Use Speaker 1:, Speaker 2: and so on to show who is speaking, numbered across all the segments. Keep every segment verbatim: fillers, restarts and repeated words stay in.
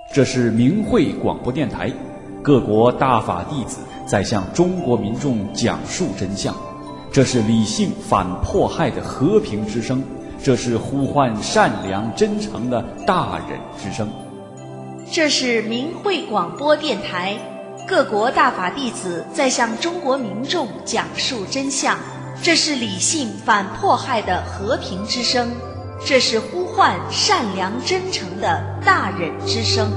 Speaker 1: 这是明慧广播电台，各国大法弟子在向中国民众讲述真相。这是理性反迫害的和平之声，这是呼唤善良真诚的大忍之声。
Speaker 2: 这是明慧广播电台，各国大法弟子在向中国民众讲述真相。这是理性反迫害的和平之声，这是呼唤善良真诚的大忍之声。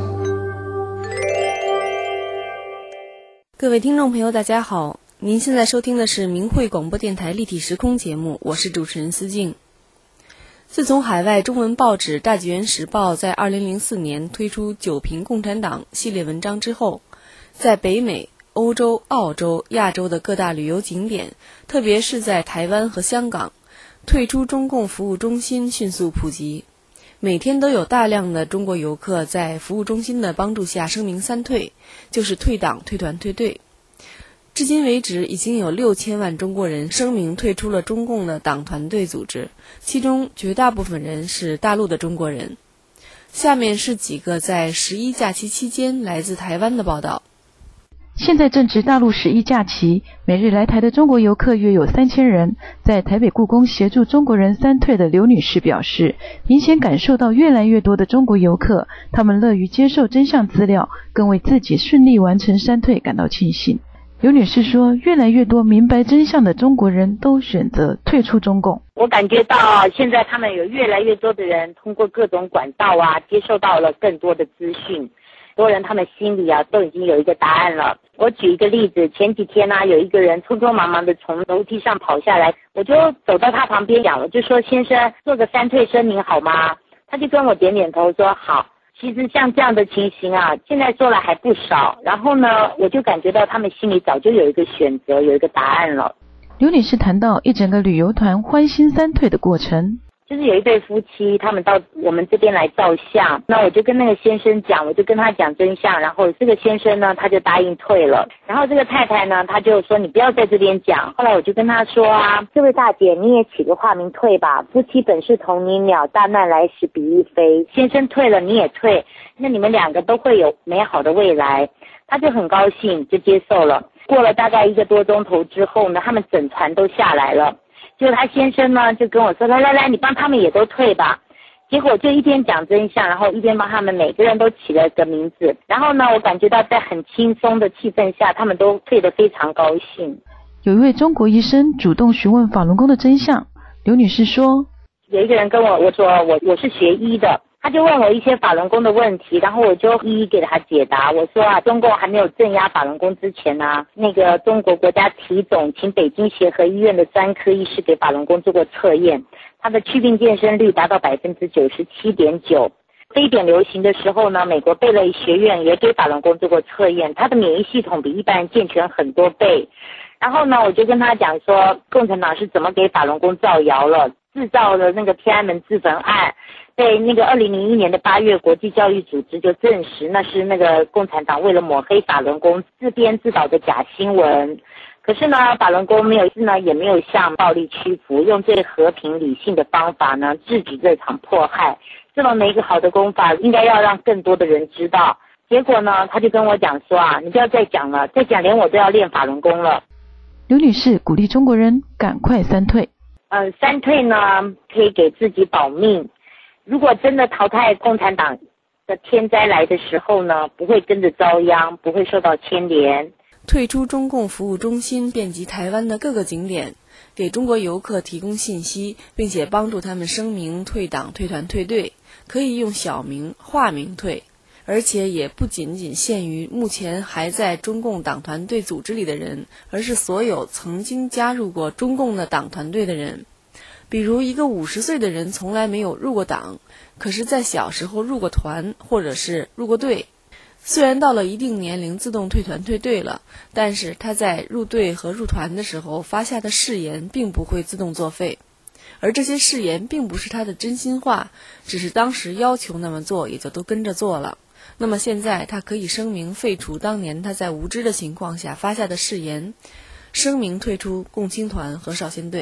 Speaker 3: 各位听众朋友大家好，您现在收听的是明慧广播电台立体时空节目，我是主持人思静。自从海外中文报纸《大纪元时报》在二零零四年推出九评共产党系列文章之后，在北美、欧洲、澳洲、亚洲的各大旅游景点，特别是在台湾和香港，退出中共服务中心迅速普及。每天都有大量的中国游客在服务中心的帮助下声明三退，就是退党、退团、退队。至今为止，已经有六千万中国人声明退出了中共的党团队组织，其中绝大部分人是大陆的中国人。下面是几个在十一假期期间来自台湾的报道。
Speaker 4: 现在正值大陆十一假期，每日来台的中国游客约有三千人。在台北故宫协助中国人三退的刘女士表示，明显感受到越来越多的中国游客，他们乐于接受真相资料，更为自己顺利完成三退感到庆幸。刘女士说，越来越多明白真相的中国人都选择退出中共。
Speaker 5: 我感觉到现在他们有越来越多的人通过各种管道啊，接受到了更多的资讯。多人他们心里啊都已经有一个答案了。我举一个例子，前几天呢、啊，有一个人匆匆忙忙的从楼梯上跑下来，我就走到他旁边讲了，就说先生做个三退声明好吗？他就跟我点点头说好。其实像这样的情形啊，现在做了还不少。然后呢，我就感觉到他们心里早就有一个选择，有一个答案了。
Speaker 4: 刘女士谈到一整个旅游团欢欣三退的过程。
Speaker 5: 就是有一对夫妻，他们到我们这边来照相，那我就跟那个先生讲，我就跟他讲真相，然后这个先生呢，他就答应退了，然后这个太太呢，他就说你不要在这边讲。后来我就跟他说啊，这位大姐你也起个化名退吧，夫妻本是同林鸟，大难来时比翼飞，先生退了你也退，那你们两个都会有美好的未来。他就很高兴，就接受了。过了大概一个多钟头之后呢，他们整团都下来了。就他先生呢就跟我说，来来来，你帮他们也都退吧。结果就一边讲真相，然后一边帮他们每个人都起了个名字。然后呢，我感觉到在很轻松的气氛下，他们都退得非常高兴。
Speaker 4: 有一位中国医生主动询问法轮功的真相。刘女士说，
Speaker 5: 有一个人跟我我说我我是学医的，他就问我一些法轮功的问题，然后我就一一给他解答。我说啊，中共还没有镇压法轮功之前啊，那个中国国家体总请北京协和医院的专科医师给法轮功做过测验，他的祛病健身率达到百分之九十七点九。非典流行的时候呢，美国贝勒学院也给法轮功做过测验，他的免疫系统比一般人健全很多倍。然后呢，我就跟他讲说，共产党是怎么给法轮功造谣了，制造了那个天安门自焚案。被那个二零零一年的八月，国际教育组织就证实那是那个共产党为了抹黑法轮功自编自导的假新闻。可是呢，法轮功没有呢，也没有向暴力屈服，用最和平理性的方法呢，制止这场迫害。这么一个好的功法，应该要让更多的人知道。结果呢，他就跟我讲说啊，你不要再讲了，再讲连我都要练法轮功了。
Speaker 4: 刘女士鼓励中国人赶快三退。
Speaker 5: 呃，三退呢，可以给自己保命。如果真的淘汰共产党的天灾来的时候呢，不会跟着遭殃，不会受到牵连。
Speaker 3: 退出中共服务中心遍及台湾的各个景点，给中国游客提供信息，并且帮助他们声明退党、退团、退队，可以用小名、化名退，而且也不仅仅限于目前还在中共党团队组织里的人，而是所有曾经加入过中共的党团队的人。比如一个五十岁的人从来没有入过党，可是在小时候入过团或者是入过队，虽然到了一定年龄自动退团退队了，但是他在入队和入团的时候发下的誓言并不会自动作废，而这些誓言并不是他的真心话，只是当时要求那么做，也就都跟着做了。那么现在他可以声明废除当年他在无知的情况下发下的誓言，声明退出共青团和少先队。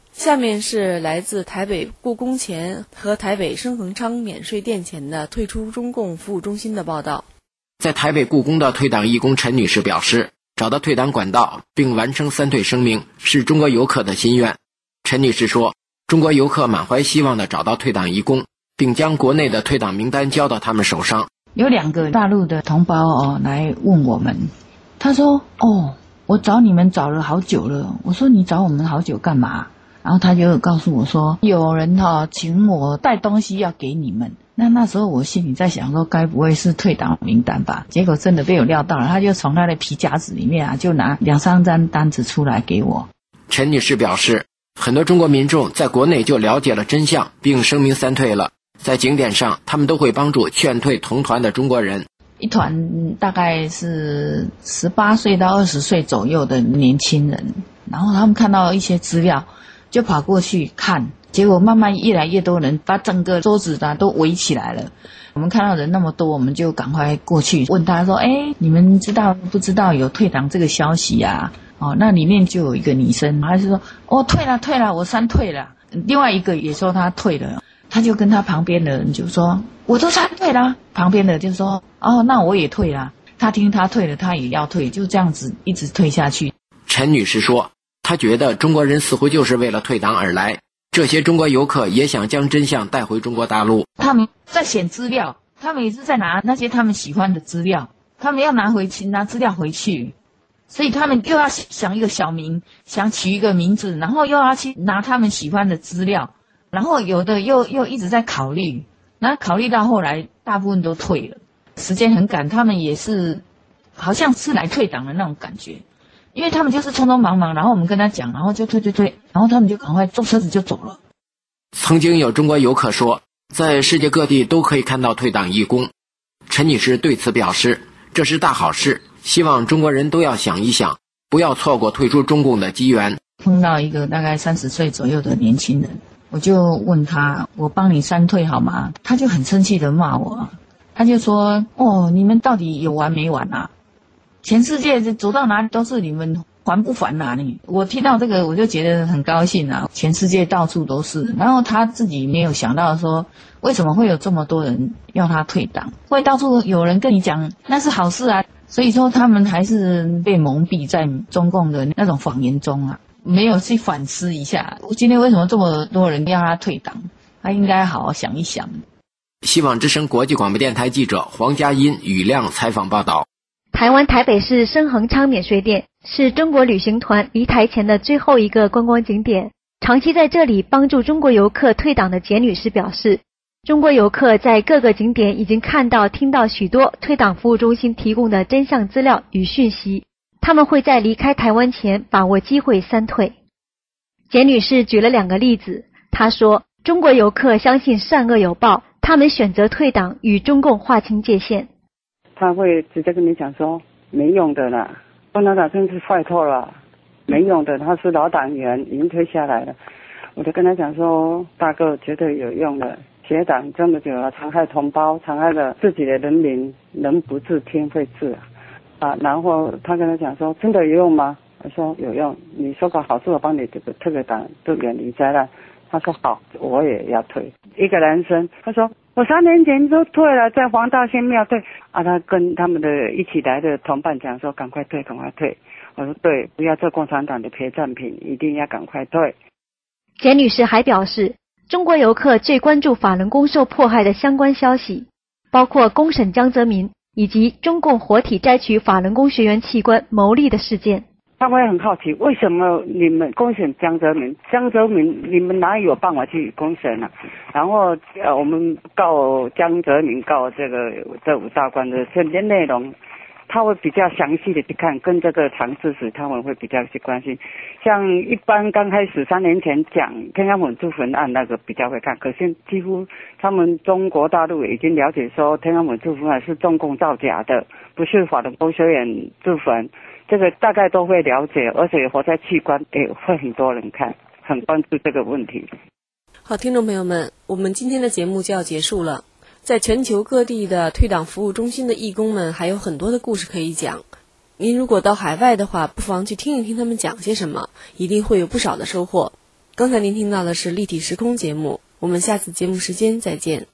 Speaker 3: 下面是来自台北故宫前和台北升恒昌免税店前的退出中共服务中心的报道。
Speaker 6: 在台北故宫的退党义工陈女士表示，找到退党管道并完成三退声明是中国游客的心愿。陈女士说，中国游客满怀希望地找到退党义工，并将国内的退党名单交到他们手上。
Speaker 4: 有两个大陆的同胞哦来问我们，他说哦，我找你们找了好久了。我说你找我们好久干嘛？然后他就告诉我说，有人哈、哦、请我带东西要给你们。那那时候我心里在想说，该不会是退党名单吧？结果真的被我料到了，他就从他的皮夹子里面啊，就拿两三张单子出来给我。
Speaker 6: 陈女士表示，很多中国民众在国内就了解了真相，并声明三退了。在景点上，他们都会帮助劝退同团的中国人。
Speaker 4: 一团大概是十八岁到二十岁左右的年轻人，然后他们看到一些资料，就跑过去看。结果慢慢越来越多人把整个桌子啊都围起来了。我们看到人那么多，我们就赶快过去问他说，哎，你们知道不知道有退党这个消息啊？哦，那里面就有一个女生，她就说，哦，退了退了，我三退了。另外一个也说他退了，他就跟他旁边的人就说，我都三退了。旁边的就说，哦，那我也退了。他听他退了，他也要退，就这样子一直退下去。
Speaker 6: 陈女士说，她觉得中国人似乎就是为了退党而来。这些中国游客也想将真相带回中国大陆。
Speaker 4: 他们在选资料，他们也是在拿那些他们喜欢的资料，他们要拿回去，拿资料回去，所以他们又要想一个小名，想取一个名字，然后又要去拿他们喜欢的资料，然后有的又又一直在考虑，然后考虑到后来大部分都退了，时间很赶，他们也是好像是来退党的那种感觉。因为他们就是匆匆忙忙，然后我们跟他讲，然后就退退退，然后他们就赶快坐车子就走了。
Speaker 6: 曾经有中国游客说，在世界各地都可以看到退党义工。陈女士对此表示，这是大好事，希望中国人都要想一想，不要错过退出中共的机缘。
Speaker 4: 碰到一个大概三十岁左右的年轻人，我就问他，我帮你三退好吗？他就很生气的骂我，他就说，哦，你们到底有完没完啊？全世界走到哪里都是你们，还不还哪里？我听到这个我就觉得很高兴啊！全世界到处都是，然后他自己没有想到说，为什么会有这么多人要他退党？会到处有人跟你讲那是好事啊！所以说他们还是被蒙蔽在中共的那种谎言中啊，没有去反思一下，今天为什么这么多人要他退党？他应该好好想一想。
Speaker 6: 希望之声国际广播电台记者黄佳音、雨亮采访报道。
Speaker 7: 台湾台北市升恒昌免税店是中国旅行团离台前的最后一个观光景点。长期在这里帮助中国游客退党的简女士表示，中国游客在各个景点已经看到、听到许多退党服务中心提供的真相资料与讯息，他们会在离开台湾前把握机会三退。简女士举了两个例子，她说，中国游客相信善恶有报，他们选择退党与中共划清界限。
Speaker 8: 他会直接跟你讲说没用的啦，共产党真是坏透了，没用的，他是老党员，已经退下来了。我就跟他讲说，大哥绝对有用的，结党这么久了，残害同胞，残害了自己的人民，人不治天会治啊。然后他跟他讲说，真的有用吗？我说有用，你说个好事，我帮你这个退个党，就远离灾难。他说好，我也要退。一个男生，他说我三年前就退了，在黄大仙庙退啊。他跟他们的一起来的同伴讲说，赶快退，赶快退。我说对，不要做共产党的陪葬品，一定要赶快退。
Speaker 7: 简女士还表示，中国游客最关注法轮功受迫害的相关消息，包括公审江泽民以及中共活体摘取法轮功学员器官牟利的事件。
Speaker 8: 他会很好奇，为什么你们公审江泽民？江泽民你们哪有办法去公审啊？然后呃，我们告江泽民，告这个这五大官的这些内容，他会比较详细的去看，跟这个长知识他们会比较去关心。像一般刚开始三年前讲天安门自焚案那个比较会看，可是几乎他们中国大陆已经了解说天安门自焚案是中共造假的，不是法轮功学员自焚。这个大概都会了解，而且活摘器官也会很多人看，很关注这个问题。
Speaker 3: 好，听众朋友们，我们今天的节目就要结束了。在全球各地的退党服务中心的义工们还有很多的故事可以讲。您如果到海外的话，不妨去听一听他们讲些什么，一定会有不少的收获。 刚才您听到的是立体时空节目，我们下次节目时间再见。